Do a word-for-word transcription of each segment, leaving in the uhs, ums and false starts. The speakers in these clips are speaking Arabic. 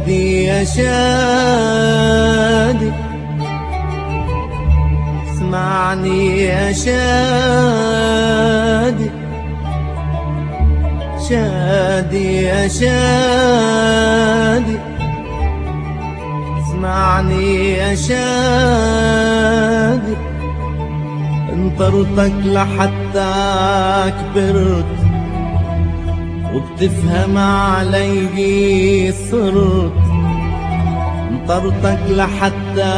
شادي يا شادي اسمعني يا شادي، شادي يا شادي اسمعني يا شادي، انطرتك لحتى كبرت وبتفهم علي صرت، انطرتك لحتى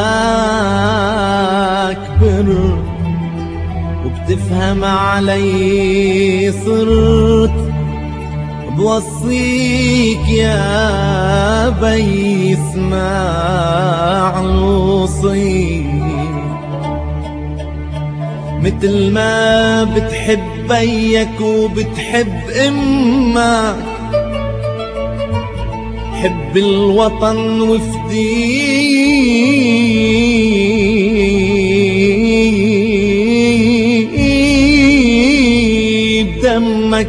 كبرت وبتفهم علي صرت، بوصيك يا بي اسمع الوصية، متل ما بتحب بيك وبتحب امك، حب الوطن وفديه بدمك،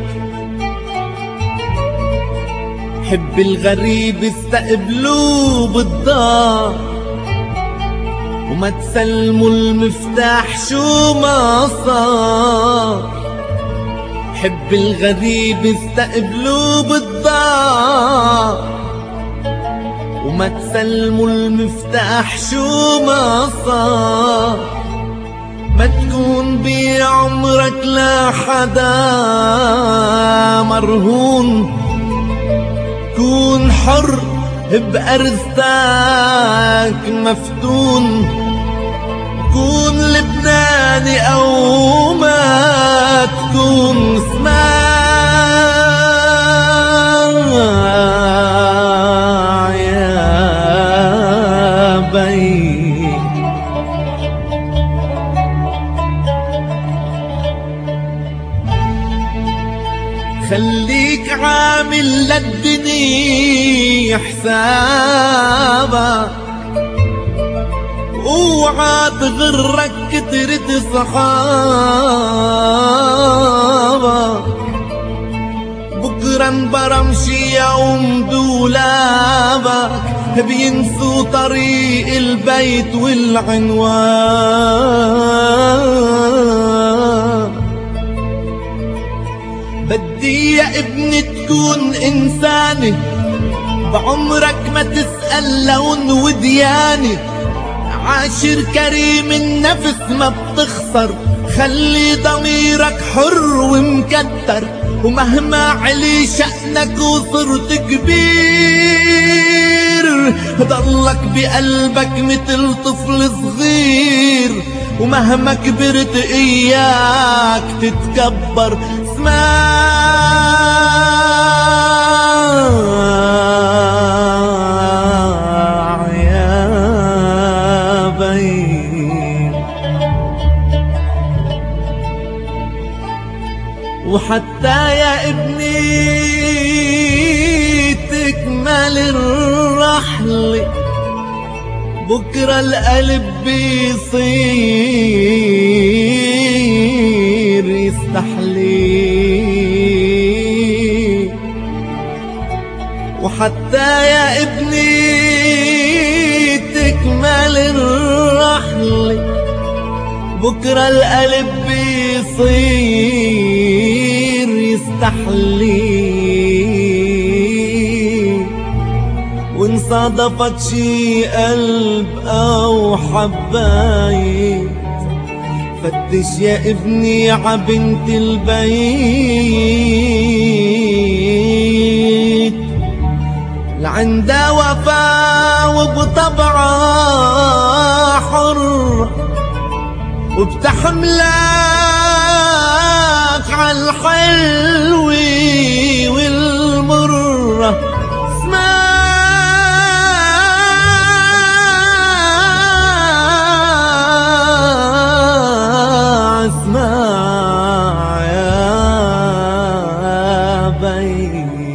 حب الغريب استقبلوه بالدار وما تسلموا المفتاح شو ما صار، حب الغريب استقبلوه بالدار وما تسلموا المفتاح شو ما صار، ما تكون بعمرك لحدا مرهون، كون حر بأرزتك مفتون، كون لبناني أو ما تكون، اسمع يا بي، خليك عامل للدنيا حسابك، اوعى تغرك كترة صحابك، بكرة انبرمشي يوم دولابك، بينسوا طريق البيت والعنوان، بدي يا ابني تكون إنساني، بعمرك ما تسأل لون ودياني، عاشر كريم النفس ما بتخسر، خلي ضميرك حر ومكتر، ومهما علي شأنك وصرت كبير، ضلك بقلبك مثل طفل صغير، ومهما كبرت إياك تتكبر، اسمع يا بي، وحتى يا ابني تكمل الرحلة، بكرة القلب بيصير يستحلي، وحتى يا ابني تكمل الرحلة، بكرة القلب بيصير يستحلي، وإن صادفك شي قلب أو حبايب، فتش يا ابني عبنت البيت، لعندها وفا وبطبعها حر، وبتحملك عالحلوة والمرة، اسمع اسمع يا بي.